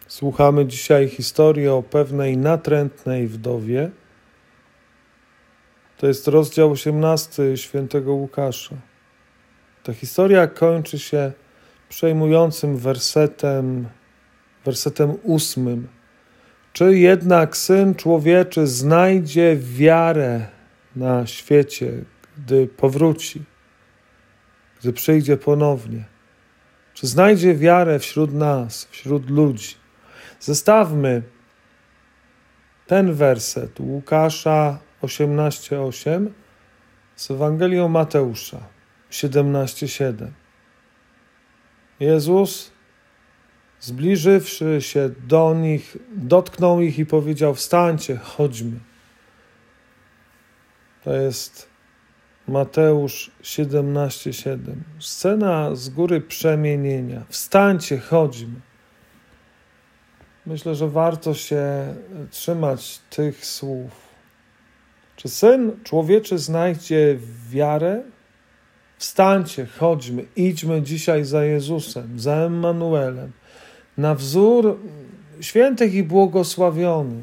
Słuchamy dzisiaj historii o pewnej natrętnej wdowie. To jest rozdział 18 świętego Łukasza. Ta historia kończy się przejmującym wersetem 8. Czy jednak Syn Człowieczy znajdzie wiarę na świecie, gdy powróci, gdy przyjdzie ponownie? Czy znajdzie wiarę wśród nas, wśród ludzi? Zestawmy ten werset Łukasza 18:8 z Ewangelią Mateusza 17:7. Jezus, zbliżywszy się do nich, dotknął ich i powiedział: wstańcie, chodźmy. To jest Mateusz 17:7. Scena z góry przemienienia. Wstańcie, chodźmy. Myślę, że warto się trzymać tych słów. Czy Syn Człowieczy znajdzie wiarę? Wstańcie, chodźmy, idźmy dzisiaj za Jezusem, za Emmanuelem, na wzór świętych i błogosławionych.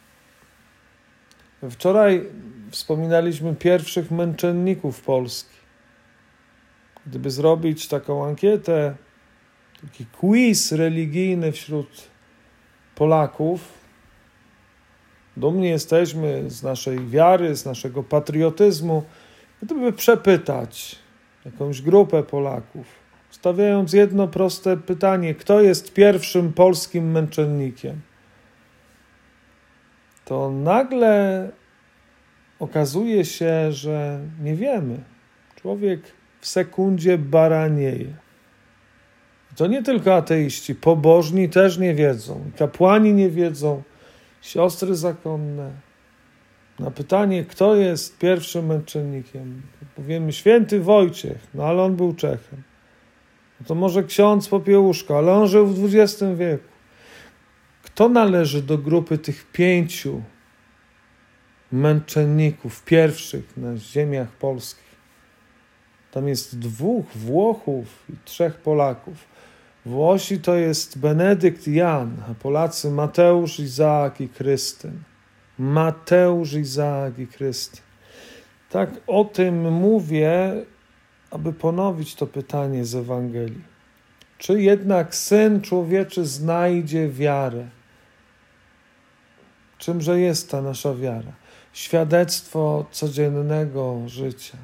Wczoraj wspominaliśmy pierwszych męczenników Polski. Gdyby zrobić taką ankietę, taki quiz religijny wśród Polaków, dumni jesteśmy z naszej wiary, z naszego patriotyzmu, gdyby przepytać jakąś grupę Polaków, stawiając jedno proste pytanie: kto jest pierwszym polskim męczennikiem? To nagle okazuje się, że nie wiemy. Człowiek w sekundzie baranieje. To nie tylko ateiści, pobożni też nie wiedzą, kapłani nie wiedzą, siostry zakonne. Na pytanie, kto jest pierwszym męczennikiem, powiemy święty Wojciech, no ale on był Czechem. No to może ksiądz Popiełuszko, ale on żył w XX wieku. Kto należy do grupy tych 5 męczenników pierwszych na ziemiach polskich? Tam jest 2 Włochów i 3 Polaków. Włosi to jest Benedykt i Jan, a Polacy Mateusz, Izaak i Krystyn. Mateusz, Izaak i Krystyn. Tak o tym mówię, aby ponowić to pytanie z Ewangelii. Czy jednak Syn Człowieczy znajdzie wiarę? Czymże jest ta nasza wiara? Świadectwo codziennego życia.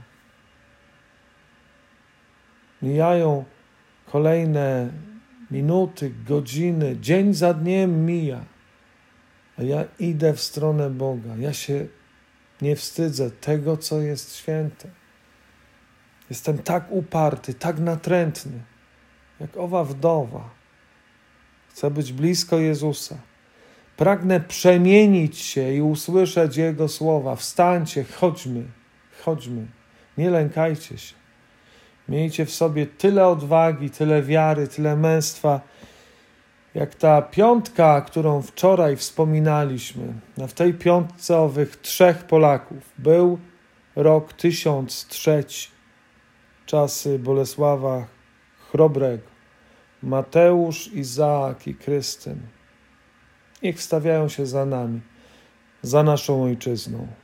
Mijają kolejne minuty, godziny, dzień za dniem mija, a ja idę w stronę Boga. Ja się nie wstydzę tego, co jest święte. Jestem tak uparty, tak natrętny, jak owa wdowa. Chcę być blisko Jezusa. Pragnę przemienić się i usłyszeć Jego słowa. Wstańcie, chodźmy, chodźmy. Nie lękajcie się. Miejcie w sobie tyle odwagi, tyle wiary, tyle męstwa, jak ta 5, którą wczoraj wspominaliśmy. W tej 5 owych 3 Polaków był rok 1003, czasy Bolesława Chrobrego. Mateusz, Izaak i Krystyn. Niech wstawiają się za nami, za naszą ojczyzną.